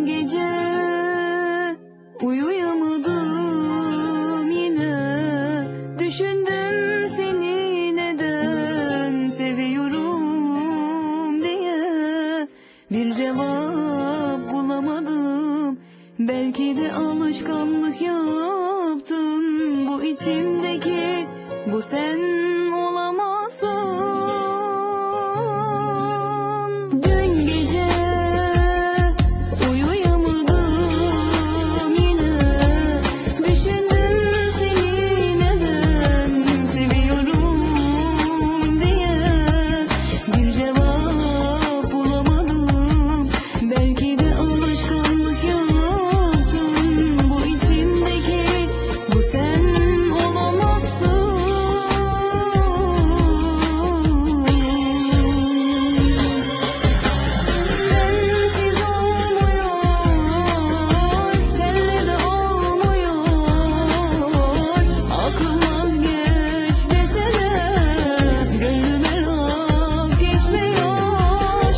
Dün gece uyuyamadım yine, düşündüm seni neden seviyorum diye. Bir cevap bulamadım, belki de alışkanlık yaptım. Bu içimdeki, bu sen olamazsın. Dün gece uyuyamadım yine, düşündüm seni neden seviyorum diye. Bir cevap bulamadım, belki de alışkanlık yaptım. Bu içimdeki, bu sen olamazsın. Sensiz olmuyor, senle de olmuyor. Aklım vazgeç dese de gönlüme laf geçmiyor.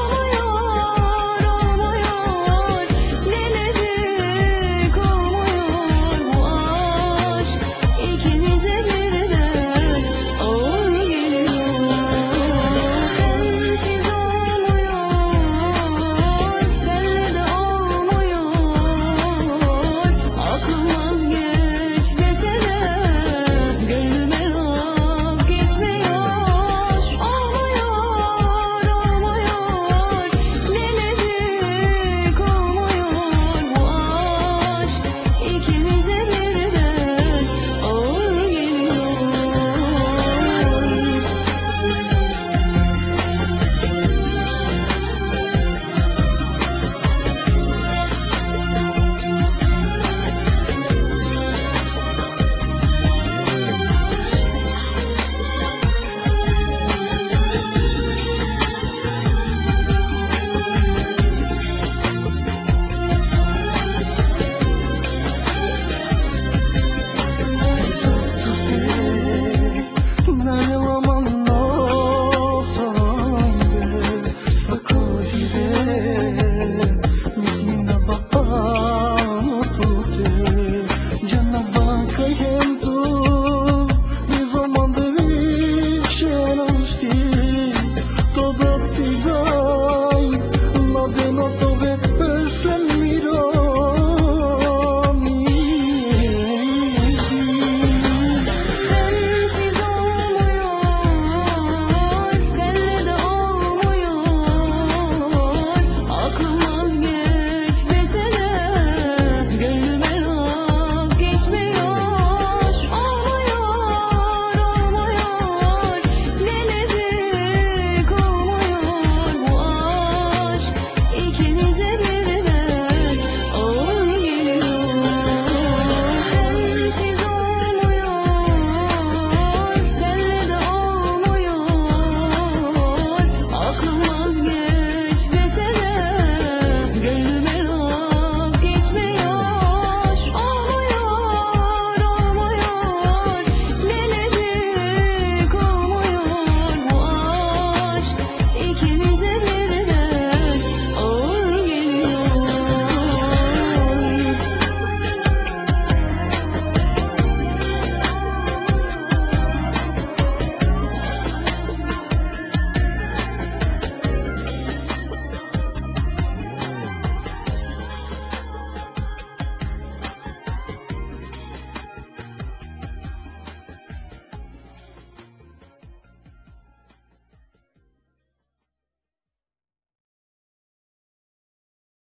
Olmuyor, denedik olmuyor. Bu aşk ikimize birden ağır geliyor. Sensiz olmuyor, senle de olmuyor. Aklım vazgeç dese de gönlüme laf geçmiyor. Olmuyor, denedik olmuyor. Bu aşk ikimize birden ağır geliyor. Meglio amando sangre, sta così